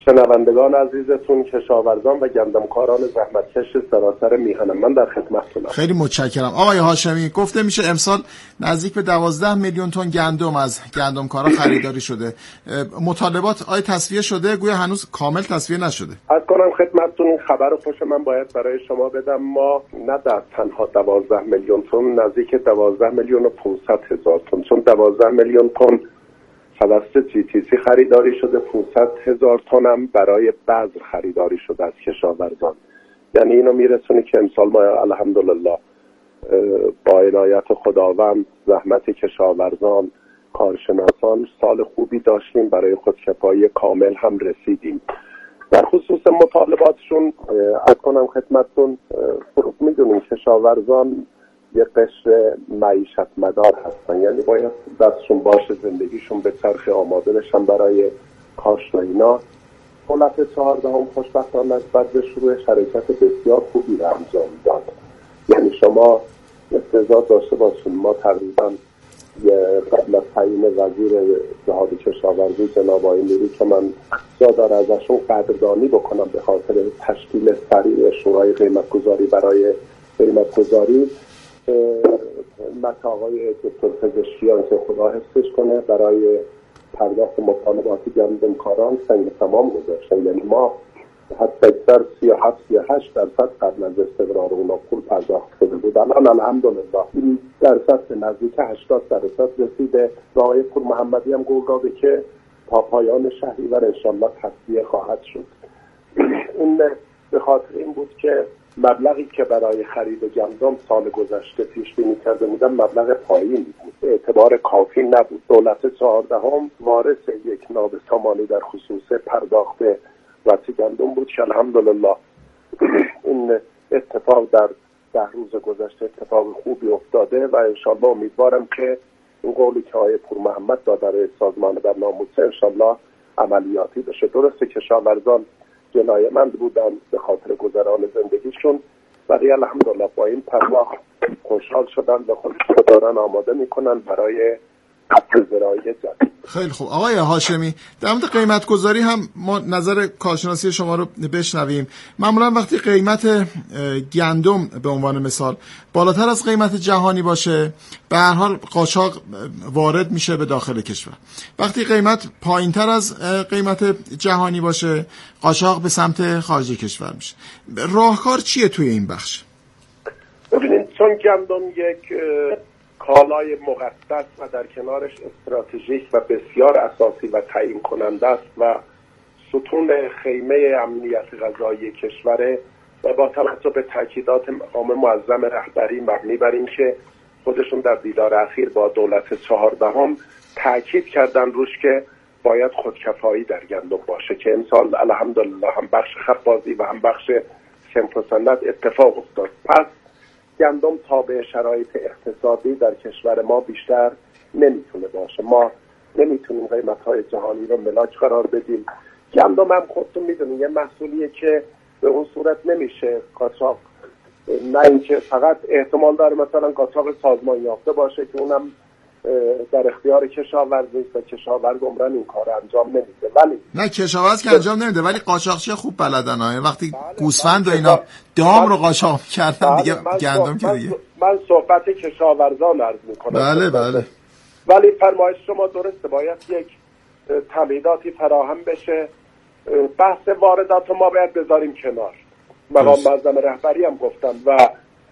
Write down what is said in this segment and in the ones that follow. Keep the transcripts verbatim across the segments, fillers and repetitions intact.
شنوندگان عزیزتون، کشاورزان و گندمکاران زحمتکش سراسر میهنم، من در خدمتتونم. خیلی متشکرم آقای هاشمی. گفته میشه امسال نزدیک به دوازده میلیون تن گندم از گندمکارا خریداری شده. مطالبات آیا تصفیه شده؟ گویا هنوز کامل تصفیه نشده. از کنم خدمتتون این خبر خوش من باید برای شما بدم. ما نه در تنها دوازده میلیون تن، نزدیک دوازده میلیون و پانصد هزار تن، چون دوازده میلیون تن توسط جی تی سی خریداری شده، پانصد هزار تن هم برای بذر خریداری شده از کشاورزان. یعنی اینو میرسونه که امسال ما الحمدلله با عنایت خداوند، زحمت کشاورزان، کارشناسان، سال خوبی داشتیم، برای خودکفایی کامل هم رسیدیم. در خصوص مطالباتشون از کنم خدمتتون، میدونیم کشاورزان یه قشر معیشت مدار هستن، یعنی باید دستشون باشه زندگیشون به چرخ آماده بشن برای کاشت و اینا. دولت چهاردهم خوشبختانه بعد به شروع حرکت بسیار خوبی رو انجام داد. یعنی شما استعداد داشته باشین، ما تقریبا قبل از تعیین وزیر جهاد کشاورزی جناب آقای نوری که من زیادار ازشون قدردانی بکنم به خاطر تشکیل سریع شورای قیمتگذاری برای قیمتگذاری، مت آقای دکتر پزشکیان که خدا حفظش کنه برای پرداخت مطالبات گندمکاران سنگ تمام گذاشتن. یعنی ما حتی اکثر سی و هفت سی و هشت درصد قبل از استقرار اونا پول پرداخت شده بود. الان الحمدلله این درصد به نزدیک هشتاد درصد رسیده و آقای پور محمدی هم گفت داده که تا پایان شهریور انشالله تصفیه خواهد شد. این به خاطر این بود که مبلغی که برای خرید گندم سال گذشته پیش بینی کرده بودن مبلغ پایینی بود، اعتبار کافی نبود. دولت چهاردهم وارث یک نابسامانی در خصوص پرداخت وسیع گندم بود که الحمدلله این اتفاق در ده روز گذشته اتفاق خوبی افتاده و انشالله امیدوارم که این قولی که آقای پور محمد داد در سازمان برنامه‌نویسی انشالله عملیاتی بشه. درسته کشاورزان جنایمند بودن به خاطر گذران زندگیشون، ولی الحمدلله با این پرداخت خوشحال شدن و خودشون دارن آماده میکنن برای زراعی جدید. خیلی خوب آقای هاشمی، در مورد قیمت گذاری هم ما نظر کارشناسی شما رو بشنویم. معمولا وقتی قیمت گندم به عنوان مثال بالاتر از قیمت جهانی باشه، به هر حال قاچاق وارد میشه به داخل کشور. وقتی قیمت پایینتر از قیمت جهانی باشه، قاچاق به سمت خارج کشور میشه. راهکار چیه توی این بخش؟ ببینید، چون گندم یک کالای مقدس و در کنارش استراتژیک و بسیار اساسی و تعیین کننده است و ستون خیمه امنیت غذایی کشوره و با توجه به تاکیدات مقام معظم رهبری مبنی بر این که خودشون در دیدار اخیر با دولت چهاردهم تاکید کردن روش که باید خودکفایی در گندم باشه که امسال الحمدلله هم بخش خبازی و هم بخش صنف و صنعت اتفاق افتاد. پس گندم تابع شرایط اقتصادی در کشور ما بیشتر نمیتونه باشه. ما نمیتونیم قیمت‌های جهانی رو ملاک قرار بدیم. گندم هم خودتون میدونید یه محصولیه که به اون صورت نمیشه قاچاق، نه اینکه فقط احتمال داره مثلا قاچاق سازمان یافته باشه که اونم در اختیار کشاورز نیست و کشاورز عمرن این کار انجام نمیده. ولی نه کشاورز که انجام نمیده، ولی قاچاقچی خوب بلدن ها. وقتی گوسفند و اینا دام رو قاچاق کردن دیگه گندم که دیگه. من صحبت کشاورزان عرض میکنم. بله بله. ولی فرمایش شما درسته، باید یک تمهیداتی فراهم بشه. بحث واردات ما باید بذاریم کنار. مقام معظم رهبری هم گفتم و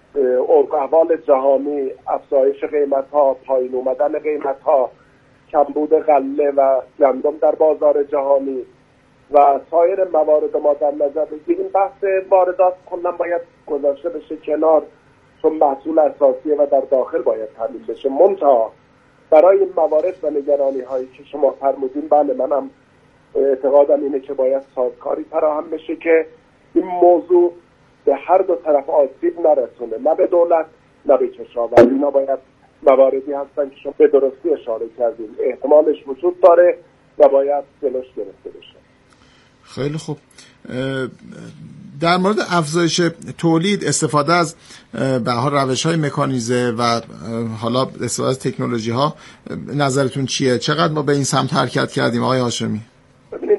احوال جهانی، افزایش قیمت‌ها، پایین اومدن قیمت‌ها، کمبود غله و گندم در بازار جهانی و سایر موارد ما در نظر بگیریم، بحث واردات کلا باید گذاشته بشه کنار، چون محصول اساسیه و در داخل باید تامین بشه. منتها برای این موارد و نگرانی‌هایی که شما فرمودین، بله منم اعتقادم اینه که باید سازکاری فراهم بشه که این موضوع به هر دو طرف آسیب نرسونه، نه به دولت نه به کشاورز. اینا باید مواردی هستن که شما به درستی اشاره کردیم احتمالش وجود داره و باید جلوش گرفته بشه. خیلی خوب. در مورد افزایش تولید، استفاده از به هر روش‌های مکانیزه و حالا استفاده از تکنولوژی‌ها، نظرتون چیه؟ چقدر ما به این سمت حرکت کردیم آقای هاشمی؟ ببینید در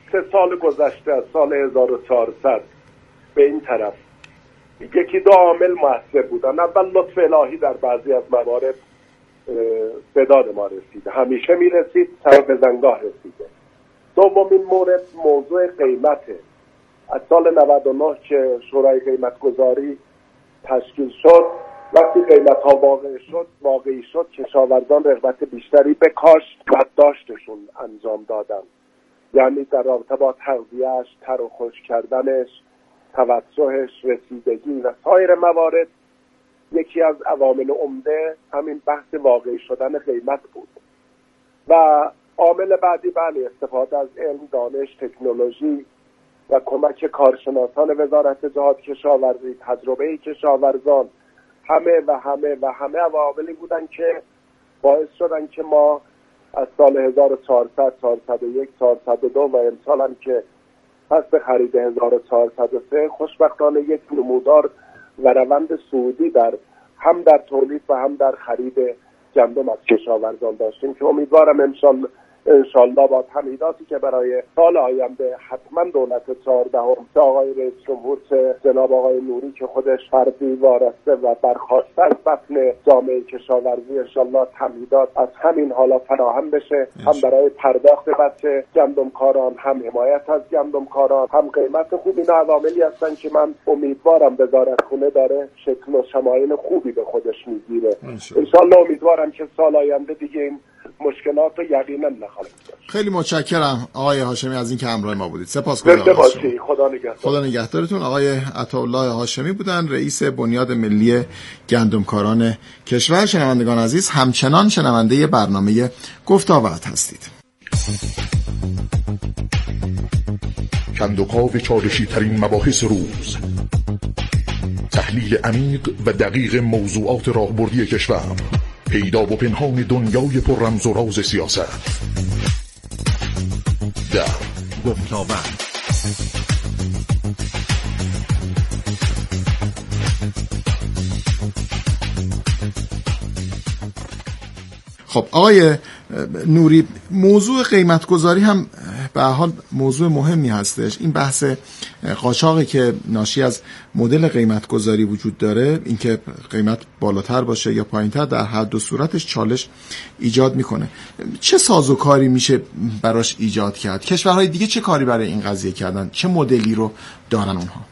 سه سال گذشته از سال هزار و چهارصد به این طرف یکی دو عامل مؤثر بودن. اول لطف الهی در بعضی از موارد صداد ما رسیده، همیشه میرسید، سر به زنگاه رسیده. دومین مورد موضوع قیمته. از سال نود و نه که شورای قیمت گذاری تشکیل شد، وقتی قیمت ها واقع شد واقعی شد کشاورزان رغبت بیشتری به کاشت و داشتشون انجام دادن، یعنی در رابطه با تغذیه‌اش، تر و خشک کردنش، توسعهش، رسیدگی و سایر موارد. یکی از عوامل عمده همین بحث واقعی شدن قیمت بود. و عامل بعدی بله استفاده از علم، دانش، تکنولوژی و کمک کارشناسان وزارت جهاد کشاورزی، تجربه کشاورزان، همه و همه و همه عواملی بودن که باعث شدن که ما از سال هزار و چهارصد، چهارصد و یک، چهارصد و دو و امسال هم که فصل خرید هزار و چهارصد و سه خوشبختانه یک نمودار و روند صعودی در هم در تولید و هم در خرید گندم از کشاورزان داشتیم که امیدوارم امسال انشالله با تمهیداتی که برای سال آینده حتما دولت چهاردهم چه آقای رئیس جمهور چه جناب آقای نوری که خودش فردی وارسته و برخواسته از بطن جامعه کشاورزی انشالله تمهیدات از همین حالا فراهم بشه، هم برای پرداخت بچه گندمکاران، هم حمایت از گندمکاران، هم قیمت خوب. اینا عواملی هستن که من امیدوارم وزارتخونه داره شکل و شمایل خوبی به خودش میگیره. انشالله امیدوارم که سال آینده دیگه این مشکلات رو یقینا نخواهیم داشت. خیلی متشکرم آقای هاشمی از اینکه همراه ما بودید. سپاسگزارم. خدا نگهدار. خدا نگهدارتون. آقای عطاالله هاشمی بودن، رئیس بنیاد ملی گندمکاران کشور. شنوندگان عزیز، همچنان شنونده برنامه گفت‌وقت هستید. کندوکاو چالشی ترین مباحث روز، تحلیل عمیق و دقیق موضوعات راهبردی کشور، پیدا و پنهان دنیای پر رمز و راز سیاست. در گفت‌وقت خب آقای نوری، موضوع قیمتگذاری هم به حال موضوع مهمی هستش. این بحث قاچاقی که ناشی از مدل قیمتگذاری وجود داره، اینکه قیمت بالاتر باشه یا پایینتر، در هر دو صورتش چالش ایجاد میکنه. چه سازوکاری میشه براش ایجاد کرد؟ کشورهای دیگه چه کاری برای این قضیه کردن؟ چه مدلی رو دارن اونها؟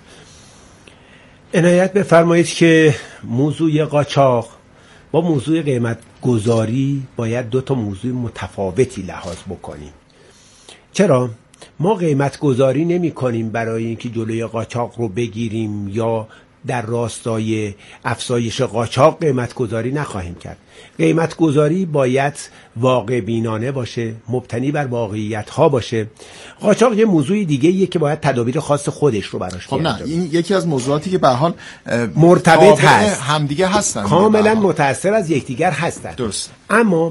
عنایت بفرمایید که موضوع قاچاق با موضوع قیمت گذاری باید دو تا موضوع متفاوتی لحاظ بکنیم. چرا؟ ما قیمت گذاری نمی کنیم برای اینکه جلوی قاچاق رو بگیریم یا در راستای افزایش قاچاق قیمت گذاری نخواهیم کرد. قیمت گذاری باید واقع بینانه باشه، مبتنی بر واقعیت ها باشه. قاچاق یه موضوع دیگه ایه که باید تدابیر خاص خودش رو براش خب نه، این یکی از موضوعاتی که به حال مرتبط هست، همدیگه هستن، کاملا متأثر از یکدیگر هستن. درست. اما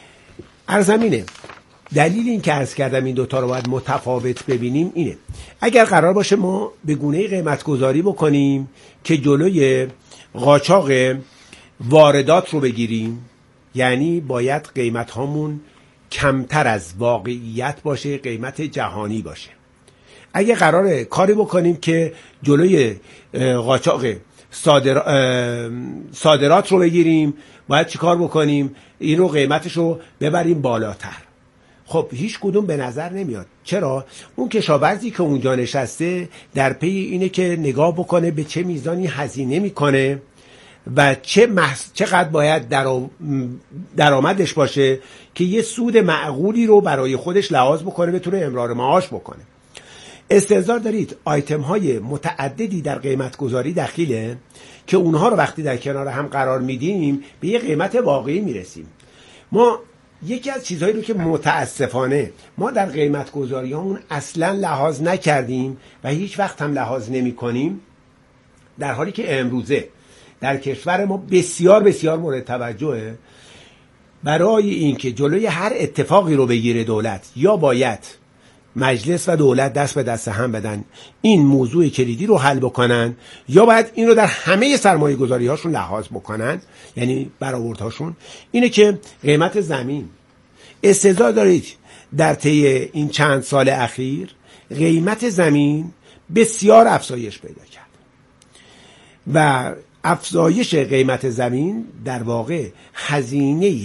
ارزمینه دلیل این که عرض کردم این دوتا رو باید متفاوت ببینیم اینه: اگر قرار باشه ما به گونه قیمت گذاری بکنیم که جلوی قاچاق واردات رو بگیریم، یعنی باید قیمت هامون کمتر از واقعیت باشه، قیمت جهانی باشه. اگه قراره کاری بکنیم که جلوی قاچاق صادر... صادرات رو بگیریم، باید چی کار بکنیم؟ این رو قیمتش رو ببریم بالاتر. خب هیچ کدوم به نظر نمیاد. چرا؟ اون کشاورزی که اونجا نشسته در پی اینه که نگاه بکنه به چه میزانی هزینه میکنه و چه محص... چقدر باید درآ... درآمدش باشه که یه سود معقولی رو برای خودش لحاظ بکنه، بتونه امرار معاش بکنه. استحضار دارید آیتم های متعددی در قیمت گذاری دخیله که اونها رو وقتی در کنار هم قرار میدیم به یه قیمت واقعی میرسیم. ما یکی از چیزهایی رو که متاسفانه ما در قیمت گذاری همون اصلا لحاظ نکردیم و هیچ وقت هم لحاظ نمی کنیم، در حالی که امروزه در کشور ما بسیار بسیار مورد توجهه، برای اینکه جلوی هر اتفاقی رو بگیره دولت، یا باید مجلس و دولت دست به دست هم بدن این موضوع کلیدی رو حل بکنن، یا باید این رو در همه سرمایه گذاری هاشون لحاظ بکنن، یعنی برآوردهاشون. اینه که قیمت زمین، استحضار دارید در طی این چند سال اخیر قیمت زمین بسیار افزایش پیدا کرد و افزایش قیمت زمین در واقع هزینه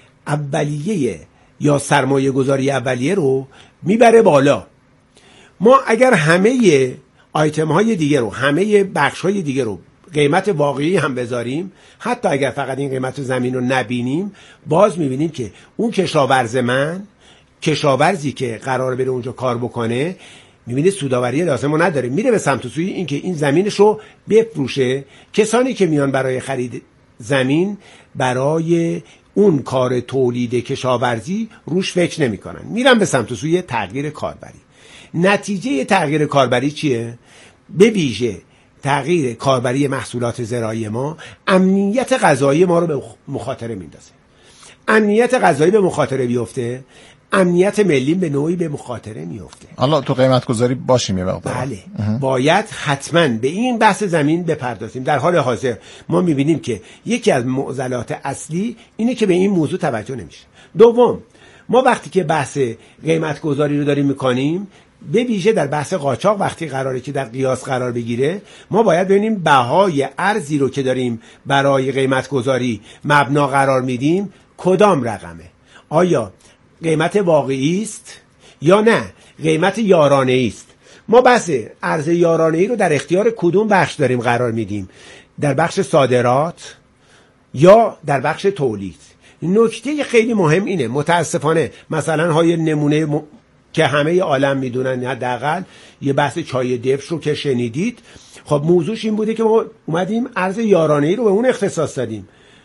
اولیه یا سرمایه گذاری اولیه رو میبره بالا. ما اگر همه آیتم های دیگه رو، همه بخش های دیگه رو قیمت واقعی هم بذاریم، حتی اگر فقط این قیمت زمین رو نبینیم، باز میبینیم که اون کشاورز من، کشاورزی که قرار بره اونجا کار بکنه، میبینید سوداوری لازم رو نداره، میره به سمت سوی این که این زمینش رو بفروشه. کسانی که میان برای خرید زمین برای اون کار تولید کشاورزی روش فکر نمی کنن، میرن به سمت سوی تغییر کاربری. نتیجه تغییر کاربری چیه؟ به ویژه تغییر کاربری محصولات زراعی ما امنیت غذایی ما رو به مخاطره میندازه. امنیت غذایی به مخاطره بیفته، امنیت ملی به نوعی به مخاطره میفته. حالا تو قیمت گذاری باشیم یه مقدار. بله اه. باید حتما به این بحث زمین بپردازیم. در حال حاضر ما میبینیم که یکی از معضلات اصلی اینه که به این موضوع توجه نمیشه. دوم، ما وقتی که بحث قیمت گذاری رو داریم میکنیم، به ویژه در بحث قاچاق وقتی قراره که در قیاس قرار بگیره، ما باید ببینیم بهای ارزی رو که داریم برای قیمت گذاری مبنا قرار میدیم کدام رقمه. آیا قیمت واقعی است یا نه قیمت یارانه‌ای است؟ ما بحث ارز یارانه‌ای رو در اختیار کدوم بخش داریم قرار میدیم؟ در بخش صادرات یا در بخش تولید؟ نکته خیلی مهم اینه، متاسفانه مثلا های نمونه م... که همه عالم میدونن، حداقل یه بحث چای دفش رو که شنیدید، خب موضوعش این بوده که ما اومدیم ارز یارانه‌ای رو به اون اختصاص دادیم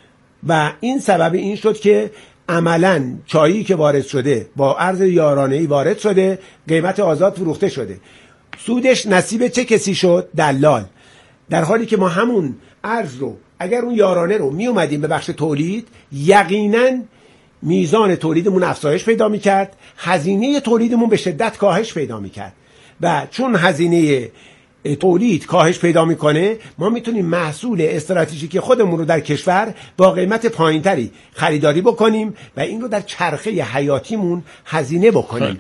و این سبب این شد که عملاً چایی که وارد شده با ارز یارانه‌ای وارد شده، قیمت آزاد فروخته شده. سودش نصیب چه کسی شد؟ دلال. در حالی که ما همون ارز رو اگر اون یارانه رو می اومدیم به بخش تولید، یقیناً میزان تولیدمون افزایش پیدا میکرد، هزینه تولیدمون به شدت کاهش پیدا میکرد و چون هزینه تولید کاهش پیدا میکنه، ما میتونیم محصول استراتژیک خودمون رو در کشور با قیمت پایینتری خریداری بکنیم و این رو در چرخه حیاتیمون هزینه بکنیم.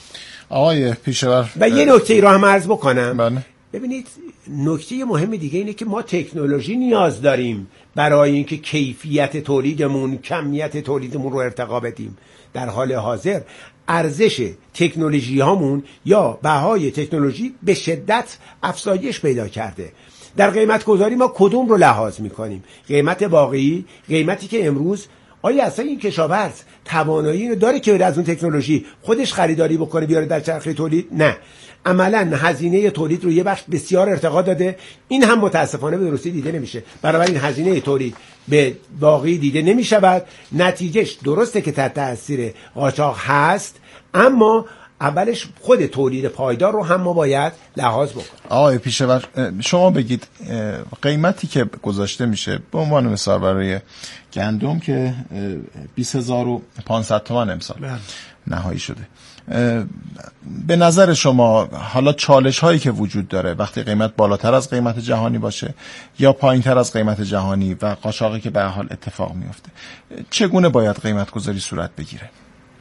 آقای پیشور و یه نکته ای رو هم عرض بکنم. بله. ببینید نکته مهم دیگه اینه که ما تکنولوژی نیاز داریم برای اینکه کیفیت تولیدمون، کمیت تولیدمون رو ارتقا بدیم. در حال حاضر ارزش تکنولوژی هامون یا بهای تکنولوژی به شدت افزایش پیدا کرده. در قیمت گذاری ما کدوم رو لحاظ میکنیم؟ قیمت واقعی، قیمتی که امروز آیا اصلا این کشاورز توانایی رو داره که از اون تکنولوژی خودش خریداری بکنه بیاره در چرخه تولید؟ نه، عملا هزینه تولید رو یه بخش بسیار ارتقا داده. این هم متاسفانه به درستی دیده نمیشه، بنابراین هزینه تولید به واقعی دیده نمیشود. نتیجهش درسته که تحت تاثیر قاچاق هست، اما اولش خود تولید پایدار رو هم ما باید لحاظ بکنیم. آقای پیشور شما بگید قیمتی که گذاشته میشه به عنوان مثال برای گندم که بیست هزار و پانصد تومان امسال نهایی شده، به نظر شما حالا چالش هایی که وجود داره وقتی قیمت بالاتر از قیمت جهانی باشه یا پایین تر از قیمت جهانی و قاچاقی که به حال اتفاق میفته، چگونه باید قیمت گذاری صورت بگیره؟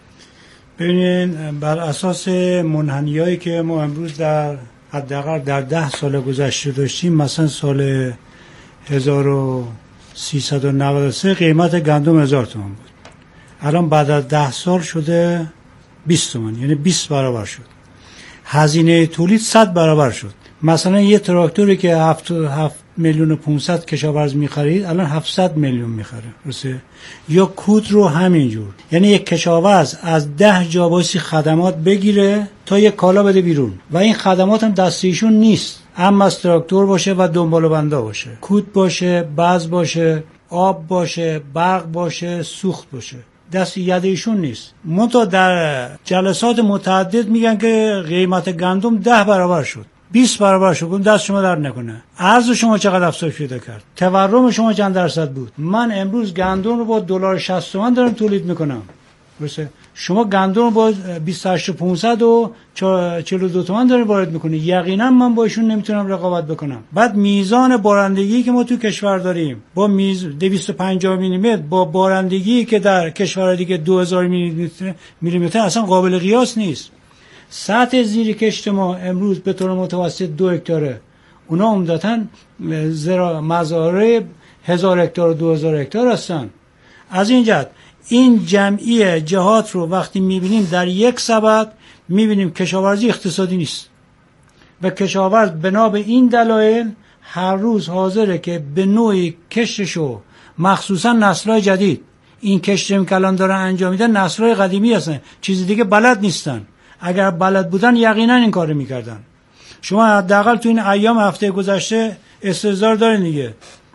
ببینید، بر اساس منحنیایی که ما امروز در حداقل در ده سال گذشته داشتیم، مثلا سال هزار و سیصد و نود و سه قیمت گندم هزار تومان بود، الان بعد از ده سال شده بیست تومان، یعنی بیست برابر شد. هزینه تولید صد برابر شد. مثلا یه تراکتوری که هفت هفت میلیون و پانصد کشاورز میخرید الان هفتصد میلیون میخره، درسته؟ یا کود رو همینجور، یعنی یک کشاورز از ده جا بایستی خدمات بگیره تا یک کالا بده بیرون و این خدمات هم دست ایشون نیست، هم از تراکتور باشه و دنبال بنده باشه، کود باشه، بز باشه، آب باشه، برق باشه، سوخت باشه، دست ید ایشون نیست. منتها در جلسات متعدد میگن که قیمت گندم ده برابر شد، بیست برابر شد. دست شما در نکنه. ارز شما چقدر افزایش پیدا کرد؟ تورم شما چند درصد بود؟ من امروز گندم رو با دلار شصت تومن دارم تولید میکنم، درسته؟ شما گندم رو با بیست و هشت پانصد و چهل و دو تومن دارید وارد میکنید. یقینا من با ایشون نمیتونم رقابت بکنم. بعد میزان بارندگی که ما تو کشور داریم با میز دویست و پنجاه میلی متر با بارندگی که در کشور دیگه دو هزار میلی متر اصلا قابل قیاس نیست. سطح زیر کشت ما امروز به طور متوسط دو هکتاره. اونا عمدتاً زرا مزارع هزار هکتار و دو هزار هکتار هستن. از این جهت این جمعی جهات رو وقتی میبینیم در یک سبد میبینیم کشاورزی اقتصادی نیست و کشاورز بنا به این دلایل هر روز حاضره که به نوعی کشتشو، مخصوصا نسل‌های جدید، این کشتی که الان دارن انجام میدن نسل‌های قدیمی هستن، چیز دیگه بلد نیستن. اگر بلد بودن یقینا این کارو میکردن. شما حداقل تو این ایام هفته گذشته استحضار دارین دیگه،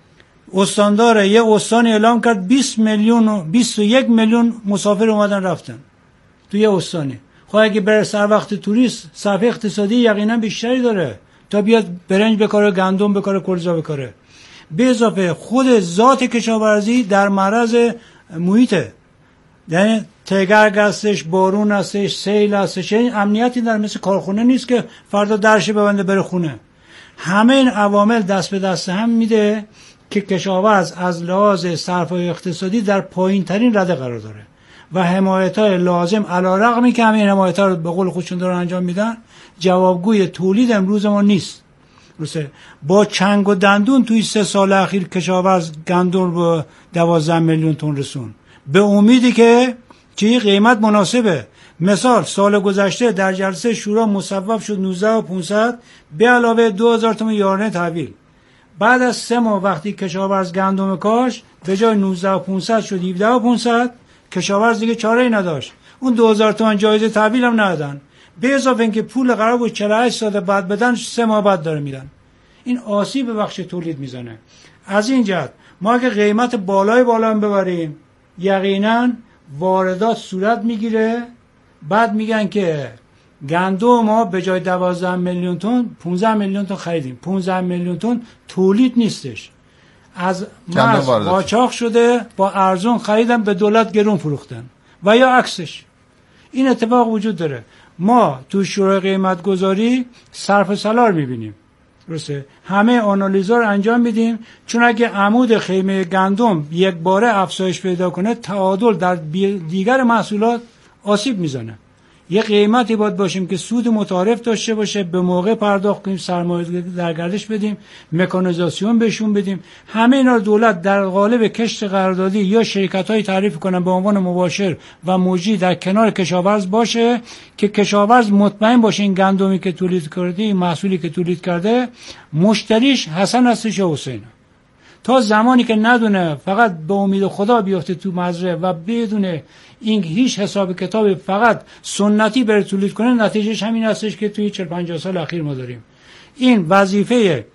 استاندار یه استان اعلام کرد بیست میلیون و بیست و یک میلیون مسافر اومدن رفتن تو یه استانی. خب اگه بره سر وقت توریست صرفه اقتصادی یقینا بیشتری داره تا بیاد برنج بکاره، گندم بکاره، کلوچه بکاره. به اضافه خود ذات کشاورزی در معرض محیطه، یعنی تگرگ هستش، بارون هستش، سیل هستش، این امنیتی در مثل کارخونه نیست که فردا درش ببنده بره خونه. همه این عوامل دست به دست هم میده که کشاورز از لحاظ صرفه اقتصادی در پایین ترین رده قرار داره و حمایت‌های لازم علی‌رغمی که همین حمایت‌ها رو به قول خودشون دارن انجام میدن جوابگوی تولید امروز ما نیست. درسته؟ با چنگ و دندون توی سه سال اخیر کشاورز گندم رو دوازده میلیون تن رسون به امیدی که چه قیمت مناسبه. مثال سال گذشته در جلسه شورا مصوب شد نوزده و پانصد به علاوه دو هزار تومان یارانه تحویل. بعد از سه ماه وقتی کشاورز گندم کاش به جای نوزده و پانصد شد هفده و پانصد، کشاورز دیگه چاره‌ای نداشت، اون دو هزار تومان جایزه تحویل هم ندادن. به اضافه اینکه پول قرار بود چهل و هشت سال بعد بدن، سه ماه بعد داره میدن. این آسیب به بخش تولید میزنه. از این جهت ما که قیمت بالای بالا هم ببریم یقینا واردات صورت میگیره. بعد میگن که گندم ما به جای دوازده میلیون تن پانزده میلیون تن خریدیم. پانزده میلیون تن تولید نیستش، از مرز قاچاق شده، با ارزون خریدن به دولت گرون فروختن و یا عکسش. این اتفاق وجود داره. ما تو شورای قیمت گذاری صرف سالار میبینیم، درسته؟ همه آنالیزا رو انجام میدیم، چون اگه عمود خیمه گندم یک باره افزایش پیدا کنه تعادل در دیگر محصولات آسیب میزنه. یه قیمتی باید باشیم که سود متعارف داشته باشه، به موقع پرداخت کنیم، سرمایه در گردش بدیم، مکانیزاسیون بهشون بدیم. همه اینا رو دولت در قالب کشت قراردادی یا شرکت‌های تعریف کنن به عنوان مباشر و مجری در کنار کشاورز باشه که کشاورز مطمئن باشه این گندمی که تولید کرده، این محصولی که تولید کرده مشتریش حسن هستش یا حسین. تا زمانی که ندونه فقط به امید خدا بیفته تو مزرعه و بدون این هیچ حساب کتاب فقط سنتی بر تولید کنه، نتیجهش همین هستش که توی چهل پنجاه سال اخیر ما داریم. این وظیفه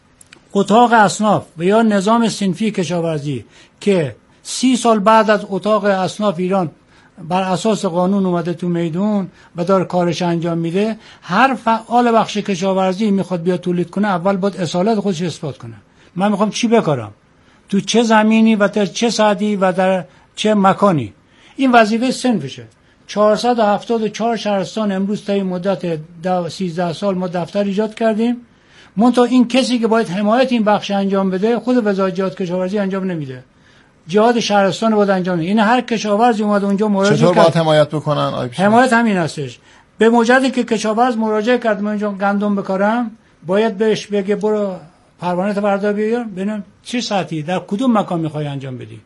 اتاق اصناف و یا نظام صنفی کشاورزی که سی سال بعد از اتاق اصناف ایران بر اساس قانون اومده تو میدون و داره کارش انجام میده، هر فعال بخش کشاورزی میخواد بیاد تولید کنه اول باید اصالت خودش اثبات کنه. من میخوام چی بکارم، تو چه زمینی و در چه ساعتی و در چه مکانی. این وظیفه صنفشه. چهارصد و هفتاد و چهار شهرستان امروز تا این مدت سیزده سال ما دفتر ایجاد کردیم، منتها این کسی که باید حمایت این بخش انجام بده خود وزارت جهاد کشاورزی انجام نمیده، جهاد شهرستان باید انجام بده. این هر کشاورزی اومد اونجا مراجعه کرد، چطور باید حمایت بکنن؟ حمایت همین هستش. به مجردی که کشاورز مراجعه کرد من اینجا گندم بکارم، باید بهش بگه برو پروانه تو بردار بیار، ببینم چه ساعتی در کدوم مکان میخوای انجام بدی.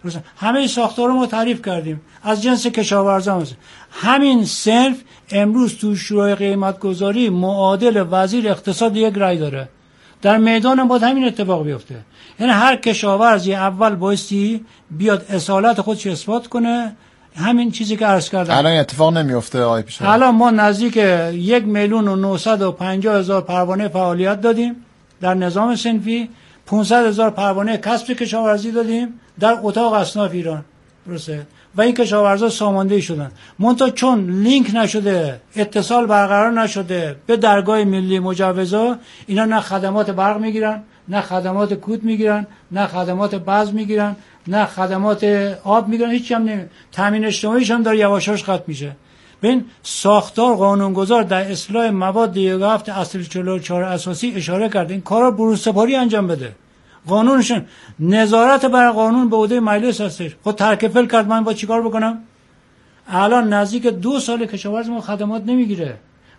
همه ساختار رو ما تعریف کردیم از جنس کشاورزان هست. همین صنف امروز تو شورای قیمت گذاری معادل وزیر اقتصاد یک رای داره. در میدان باید همین اتفاق بیفته. یعنی هر کشاورزی اول بایستی بیاد اصالت خودش اثبات کنه. همین چیزی که عرض کردم الان اتفاق نمیفته آقای پیشوا. الان ما نزدیک یک میلیون و نهصد و پنجاه هزار پروانه فعالیت دادیم در نظام صنفی، پانصد هزار پروانه کسب کشاورزی دادیم در اتاق اصناف ایران، درسته؟ و این کشاورزا ساماندهی شدن. منتها چون لینک نشده، اتصال برقرار نشده به درگاه ملی مجوزا، اینا نه خدمات برق میگیرن، نه خدمات کود میگیرن، نه خدمات بذر میگیرن، نه خدمات آب میگیرن، هیچ هم نمی. تامین اجتماعیش هم داره یواش یواش ختم میشه. ببین ساختار قانونگذار در اصلاح مواد یک هفت اصل چهل و چهار اساسی اشاره کرده این کارا بروسپاری انجام بده. قانونشون نظارت بر قانون به عهده مجلس هستش. خود ترک فعل کرد، من با چیکار بکنم؟ الان نزدیک دو سال کشاورز ما خدمات نمیگیره.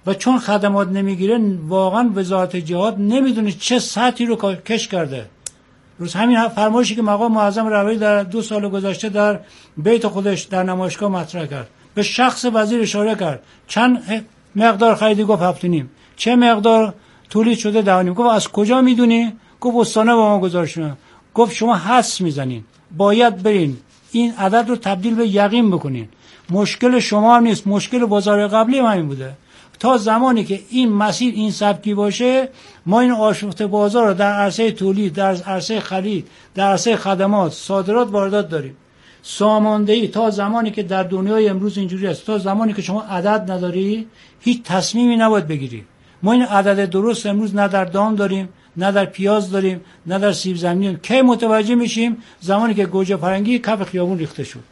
و چون خدمات نمیگیره واقعا وزارت جهاد نمیدونه چه سطحی رو کش کرده. روز همین فرمایشی که مقام معظم رهبری در دو سال گذشته در بیت خودش در نمایشگاه مطرح کرد، به شخص وزیر اشاره کرد، چند مقدار خریدی؟ گفت هفت نیم. چه مقدار تولید شده؟ ده نیم. گفت از کجا میدونی؟ گفت استانه با ما گزارش دادن. گفت شما حدس میزنین، باید برین این عدد رو تبدیل به یقین بکنین. مشکل شما هم نیست، مشکل وزارت قبلی هم همین بوده. تا زمانی که این مسیر این سبکی باشه، ما این آشفته بازار رو در عرصه تولید، در عرصه خرید، در عرصه خدمات، صادرات، واردات داریم. ساماندهی تا زمانی که در دنیای امروز اینجوری است، تا زمانی که شما عدد نداری هیچ تصمیمی نباید بگیری. ما این عدد درست امروز نه در دام داریم، نه در پیاز داریم، نه در سیب زمینی. کی متوجه میشیم؟ زمانی که گوجه فرنگی کف خیابون ریخته شد.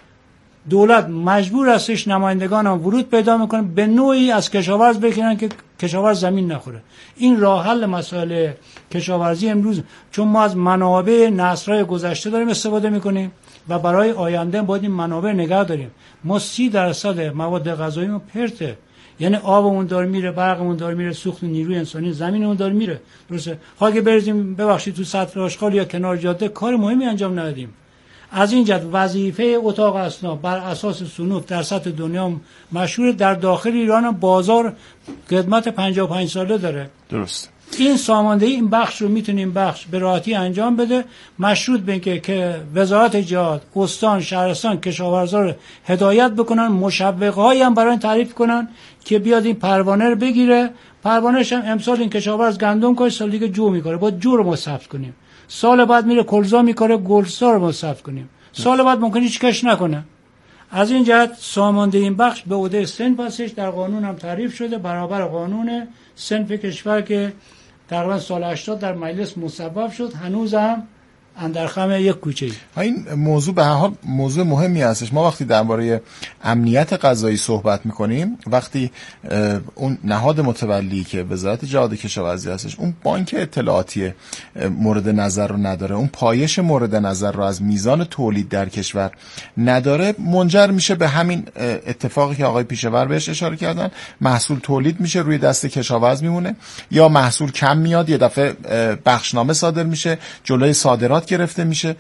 دولت مجبور استش نمایندگان هم ورود پیدا میکنن، به نوعی از کشاورز بکنن که کشاورز زمین نخوره. این راه حل مسائل کشاورزی امروز، چون ما از منابع نسل‌های گذشته داریم استفاده میکنیم و برای آینده باید این منابع نگه داریم. ما سی درصد مواد غذاییمون پرته، یعنی آبمون داره میره، برقمون داره میره، سوخت نیروی انسانی زمینمون داره میره. درسته؟ خاک بریزیم ببخشید تو سطح آشغال یا کنار جاده، کار مهمی انجام ندادیم. از این جهت وظیفه اتاق اسناد بر اساس صنوف در سطح دنیا مشهور، در داخل ایران بازار خدمت پنجاه و پنج ساله داره. درست. این ساماندهی این بخش رو میتونیم بخش به راحتی انجام بده، مشروط به اینکه که وزارت جهاد، استان، شهرستان کشاورزا رو هدایت بکنن، مشوقه‌هایی هم برای تعریف کنن که بیاد این پروانه رو بگیره. پروانه‌ش هم امسال این کشاورز گندم کاش، سال دیگه جو میکنه، باید جو رو ما ثبت کنیم. سال بعد میره کلزا میکنه، گلسا رو ما ثبت کنیم. سال بعد ممکنه هیچ کش نکنه. از این جهت ساماندهی این بخش به عهده صنف هستش، در قانون هم تعریف شده، برابر قانون صنف کشور که تقریبا سال هشتاد در مجلس مصوب شد، هنوز هم اندر خم یک کوچه. این موضوع به هر حال موضوع مهمی هستش. ما وقتی درباره امنیت غذایی صحبت میکنیم، وقتی اون نهاد متولی که وزارت جهاد کشاورزی هستش، اون بانک اطلاعاتی مورد نظر رو نداره، اون پایش مورد نظر رو از میزان تولید در کشور نداره، منجر میشه به همین اتفاقی که آقای پیشور بهش اشاره کردن. محصول تولید میشه، روی دست کشاورز میمونه، یا محصول کم میاد، یه دفعه بخشنامه صادر میشه، جلوی صادرات گرفته میشه.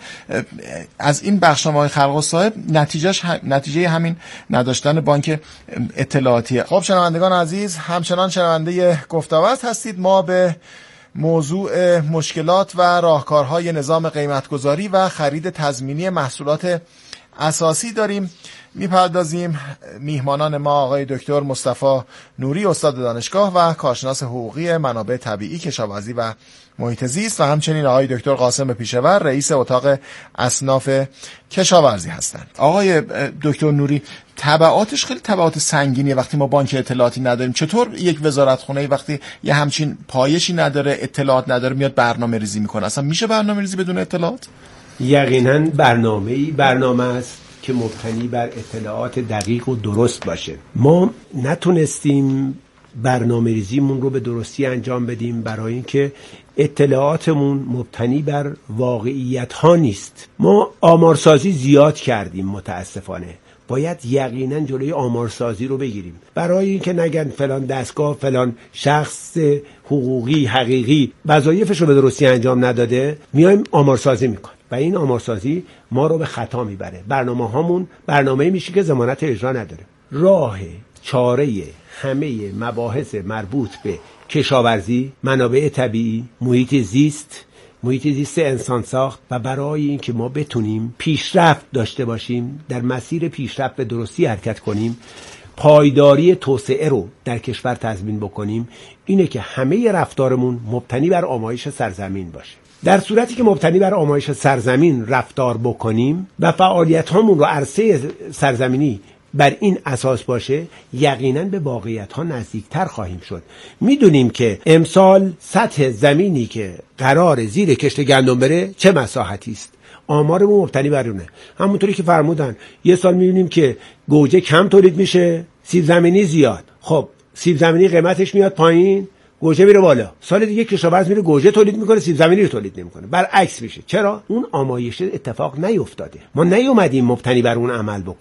از این بخشنامه‌های خلق و صاحب نتیجهش نتیجه همین نداشتن بانک اطلاعاتی. خب شنوندگان عزیز، همچنان شنونده گفت‌وگوست هستید. ما به موضوع مشکلات و راهکارهای نظام قیمتگذاری و خرید تضمینی محصولات اساسی داریم میپردازیم. میهمانان ما آقای دکتر مصطفی نوری، استاد دانشگاه و کارشناس حقوقی منابع طبیعی، کشاورزی و محیط زیست، و همچنین آقای دکتر قاسم پیشور، رئیس اتاق اصناف کشاورزی هستند. آقای دکتر نوری، تبعاتش خیلی تبعات سنگینیه وقتی ما بانک اطلاعاتی نداریم. چطور یک وزارتخونه وقتی یه همچین پایشی نداره، اطلاعات نداره، میاد برنامه ریزی میکنه؟ اصلا میشه برنامه ریزی بدون اطلاعات؟ یقینا برنامه‌ای برنامه است که مبتنی بر اطلاعات دقیق و درست باشه. ما نتونستیم برنامه ریزیمون رو به درستی انجام بدیم برای اینکه اطلاعاتمون مبتنی بر واقعیت ها نیست. ما آمارسازی زیاد کردیم متاسفانه. باید یقینا جلوی آمارسازی رو بگیریم برای اینکه نگن فلان دستگاه، فلان شخص حقوقی حقیقی وظایفش رو به درستی انجام نداده، میایم آمارسازی میکنیم و این آمارسازی ما رو به خطا میبره. برنامه هامون برنامه میشه که ضمانت اجرا نداره. راه چاره همه مباحث مربوط به کشاورزی، منابع طبیعی، محیط زیست، محیط زیست انسان ساخت، و برای اینکه ما بتونیم پیشرفت داشته باشیم، در مسیر پیشرفت به درستی حرکت کنیم، پایداری توسعه رو در کشور تضمین بکنیم، اینه که همه رفتارمون مبتنی بر آمایش سرزمین باشه. در صورتی که مبتنی بر آمایش سرزمین رفتار بکنیم و فعالیت هامون رو عرصه سرزمینی بر این اساس باشه، یقینا به واقعیت ها نزدیکتر خواهیم شد. میدونیم که امسال سطح زمینی که قرار زیر کشت گندم بره چه مساحتی است. آمارمون مبتنی بر اونه. همونطوری که فرمودن یه سال میبینیم که گوجه کم تولید میشه، سیب زمینی زیاد. خب سیب زمینی قیمتش میاد پایین، گوجه میره بالا. سال دیگه کشاورز میره گوجه تولید میکنه، سیب زمینی رو تولید نمیکنه. برعکس میشه. چرا؟ اون آمایش اتفاق نیفتاده. ما نیومدیم مبتنی بر اون عمل بکنیم.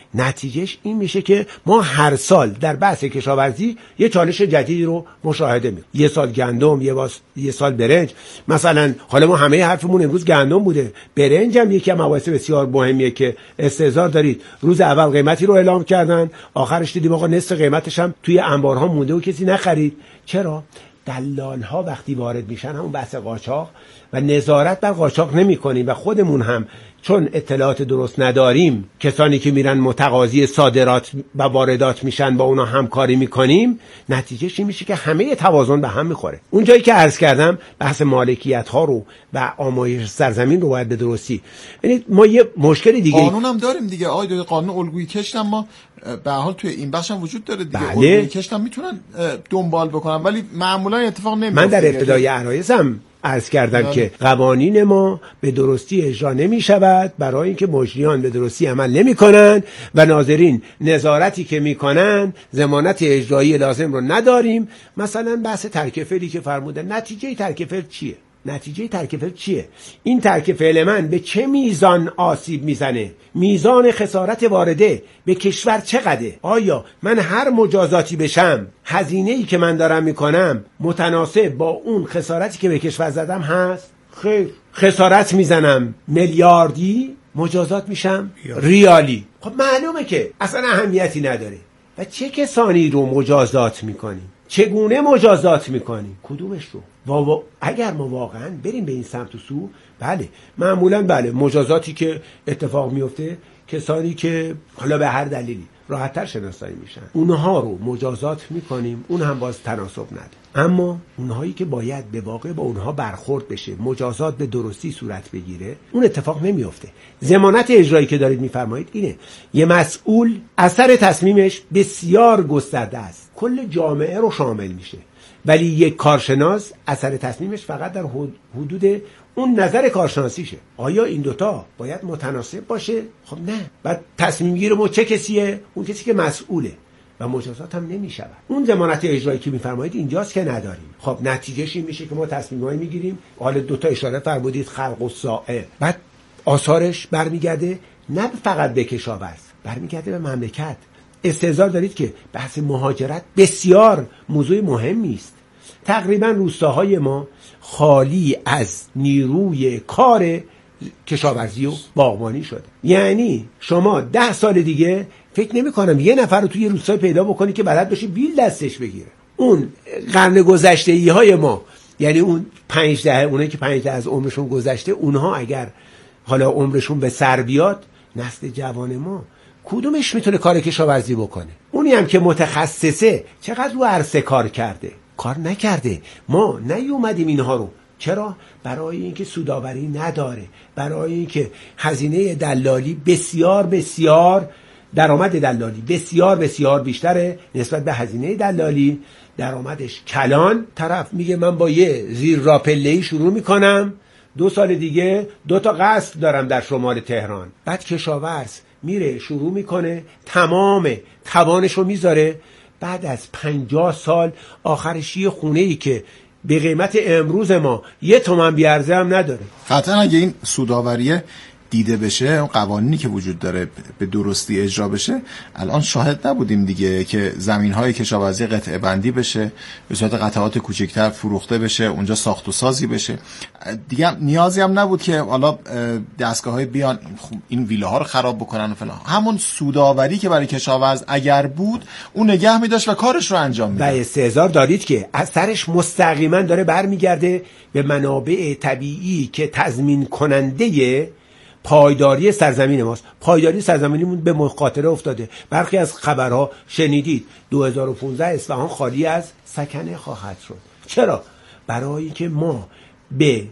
نتیجهش این میشه که ما هر سال در بحث کشاورزی یه چالش جدیدی رو مشاهده می‌کنیم. یه سال گندم، یه, باس... یه سال برنج. مثلا حالا ما همه حرفمون امروز گندم بوده. برنج هم یکی از مباحث بسیار مهمیه که استحضار دارید. روز اول قیمتی رو اعلام کردن، آخرش دیدیم آقا نصف قیمتش هم توی انبارها مونده و کسی نخرید. چرا؟ دلال ها وقتی وارد میشن، همون بحث قاچاق و نظارت بر قاچاق نمی‌کنیم و خودمون هم چون اطلاعات درست نداریم، کسانی که میرن متقاضی صادرات و واردات میشن با اونا همکاری میکنیم، نتیجهش این میشه که همه توازن به هم میخوره. اون جایی که عرض کردم بحث مالکیت ها رو و آمایش سرزمین رو باید به درستی، یعنی ما یه مشکل دیگه قانون هم داریم دیگه آقای دکتر، قانون الگویی کشت هم ما به حال توی این بخش هم وجود داره دیگه. بله. الگویی کشت هم میتونن دنبال بکنن ولی معمولا اتفاق نمیفته. من در ابتدای عرایزم عرض کردم بله. که قوانین ما به درستی اجرا نمی شود برای اینکه مجریان به درستی عمل نمی کنند و ناظرین نظارتی که می کنند ضمانت اجرایی لازم رو نداریم. مثلا بحث ترک فعلی که فرمودن، نتیجه ترک فعل چیه؟ نتیجه ترک فعل چیه؟ این ترک فعل من به چه میزان آسیب میزنه؟ میزان خسارت وارده به کشور چقدره؟ آیا من هر مجازاتی بشم هزینه‌ای که من دارم میکنم متناسب با اون خسارتی که به کشور زدم هست؟ خیر. خسارت میزنم میلیاردی، مجازات میشم ریالی. خب معلومه که اصلا اهمیتی نداره. و چه کسانی رو مجازات میکنیم؟ چگونه مجازات میکنیم؟ کدومش رو؟ و اگر ما واقعا بریم به این سمت و سو، بله معمولا بله مجازاتی که اتفاق میفته کسانی که حالا به هر دلیلی راحت‌تر شناسایی میشن اونها رو مجازات میکنیم، اون هم باز تناسب نداره. اما اونهایی که باید به واقع با اونها برخورد بشه، مجازات به درستی صورت بگیره، اون اتفاق نمیفته. ضمانت اجرایی که دارید میفرمایید اینه، یه مسئول اثر تصمیمش بسیار گسترده است، کل جامعه رو شامل میشه، ولی یک کارشناس اثر تصمیمش فقط در حدود اون نظر کارشناسیشه. آیا این دوتا باید متناسب باشه؟ خب نه. بعد تصمیم گیر ما چه کسیه؟ اون کسی که مسئوله و مجازات هم نمیشود. اون ضمانت اجرایی که میفرمایید اینجاست که نداریم. خب نتیجهش این میشه که ما تصمیمایی میگیریم، حالا دوتا اشاره فرمودید خلق و سائر، بعد آثارش برمیگرده نه فقط به کشاورز، برمیگرده به مملکت. استحضار دارید که بحث مهاجرت بسیار موضوع مهمی است. تقریبا روستاهای ما خالی از نیروی کار کشاورزی و باغبانی شده. یعنی شما ده سال دیگه فکر نمی کنم یه نفر رو توی روستای پیدا بکنی که بلد باشه بیل دستش بگیره. اون قرن گذشته‌ای های ما، یعنی اون پنج دهه، اونایی که پنج دهه از عمرشون گذشته، اونها اگر حالا عمرشون به سر بیاد، نسل جوان ما کدومش میتونه کار کشاورزی بکنه؟ اونی هم که متخصصه چقدر رو عرصه کار کرده؟ کار نکرده. ما نیومدیم اینها رو. چرا؟ برای اینکه سوداوری نداره، برای اینکه هزینه دلالی بسیار بسیار، درآمد دلالی بسیار بسیار بیشتره نسبت به هزینه دلالی، درآمدش کلان. طرف میگه من با یه زیر راپله‌ای شروع میکنم، دو سال دیگه دو تا قصر دارم در شمال تهران. بعد کشاورز میره شروع میکنه، تمام توانشو میذاره، بعد از پنجاه سال آخرش یه خونه ای که به قیمت امروز ما یه تومن بیارزه هم نداره. قطعا اگه این سوداوریه دیده بشه، اون قوانینی که وجود داره به درستی اجرا بشه، الان شاهد نبودیم دیگه که زمین‌های کشاورزی قطعه بندی بشه، به صورت قطعات کوچکتر فروخته بشه، اونجا ساخت و سازی بشه. دیگه نیازی هم نبود که حالا دستگاه‌های بیان این ویلاها رو خراب بکنن و فلان. همون سوداوری که برای کشاورز اگر بود، اون نگه می‌داشت و کارش رو انجام می‌داد. و استحضار دارید که اثرش مستقیما داره برمیگرده به منابع طبیعی که تضمین کننده پایداری سرزمین ماست. پایداری سرزمینمون به مخاطره افتاده. برخی از خبرها شنیدید دو هزار و پانزده اصفهان خالی از سکنه خواهد شد. چرا؟ برای اینکه ما به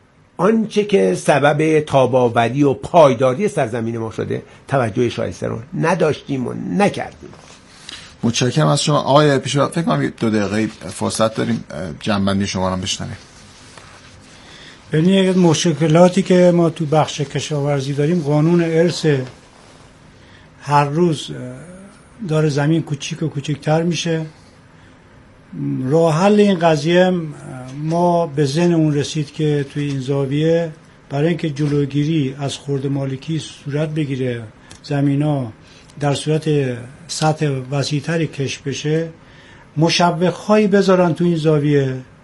آنچه که سبب تاب‌آوری و پایداری سرزمین ما شده توجه شایسته رو نداشتیم و نکردیم. متشکرم از شما آقای پیشوا. فکر کنم دو دقیقه فرصت داریم جنبندی شما رو بشنویم. یعنی یک مشکلاتی که ما تو بخش کشاورزی داریم، قانون ارث هر روز داره زمین کوچیک و کوچکتر میشه. راه حل این قضیه ما به ذهن اون رسید که توی این زاویه برای اینکه جلوگیری از خرد مالکی صورت بگیره، زمینا در صورت سطح وسیع‌تری کش بشه، مشوق‌هایی بذارن تو این زاویه